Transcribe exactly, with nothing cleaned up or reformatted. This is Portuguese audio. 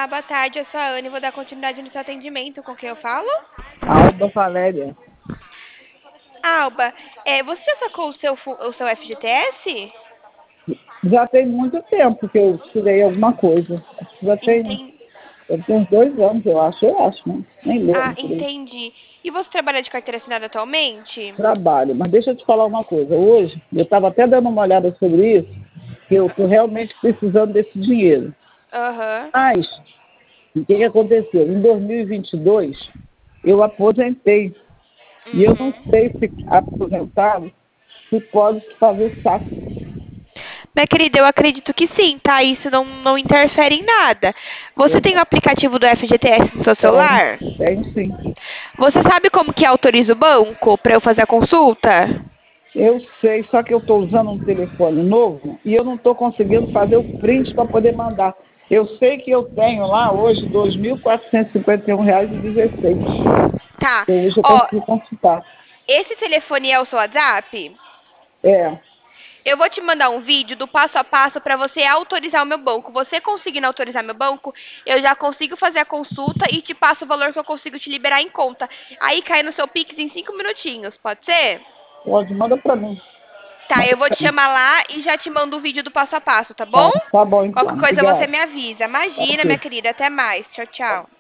Olá, boa tarde. Eu sou a Ana e vou dar continuidade no seu atendimento. Com quem eu falo? Alba Valéria. Alba, é, você já sacou o seu, fu- o seu F G T S? Já tem muito tempo que eu tirei alguma coisa. Acho que já tem, Entendi. já tem uns dois anos, eu acho. Eu acho, né? Nem Ah, lembro por aí. entendi. E você trabalha de carteira assinada atualmente? Trabalho. Mas deixa eu te falar uma coisa. Hoje, eu estava até dando uma olhada sobre isso, que eu estou realmente precisando desse dinheiro. Aham. Mas, o que, que aconteceu? Em dois mil e vinte e dois, eu aposentei. E eu não Uhum. sei se aposentado se pode fazer saque. Minha querida, eu acredito que sim, tá? Isso não, não interfere em nada. Você tem o aplicativo do F G T S no seu Tem, celular? tem sim. Você sabe como que autoriza o banco para eu fazer a consulta? Eu sei, só que eu estou usando um telefone novo e eu não estou conseguindo fazer o print para poder mandar. Eu sei que eu tenho lá hoje dois mil quatrocentos e cinquenta e um reais e dezesseis. Tá. Eu hoje eu Ó, consegui consultar. esse telefone é o seu WhatsApp? É, Eu vou te mandar um vídeo do passo a passo para você autorizar o meu banco. Você conseguindo autorizar meu banco, eu já consigo fazer a consulta e te passo o valor que eu consigo te liberar em conta. Aí cai no seu Pix em cinco minutinhos, pode ser? pode, manda para mim. Tá, Manda eu vou para te mim. chamar lá e já te mando o vídeo do passo a passo, tá bom? Tá, tá bom Qualquer então. coisa você Obrigado. me avisa. Tá Imagina, minha ok. querida. Até mais. Tchau, tchau.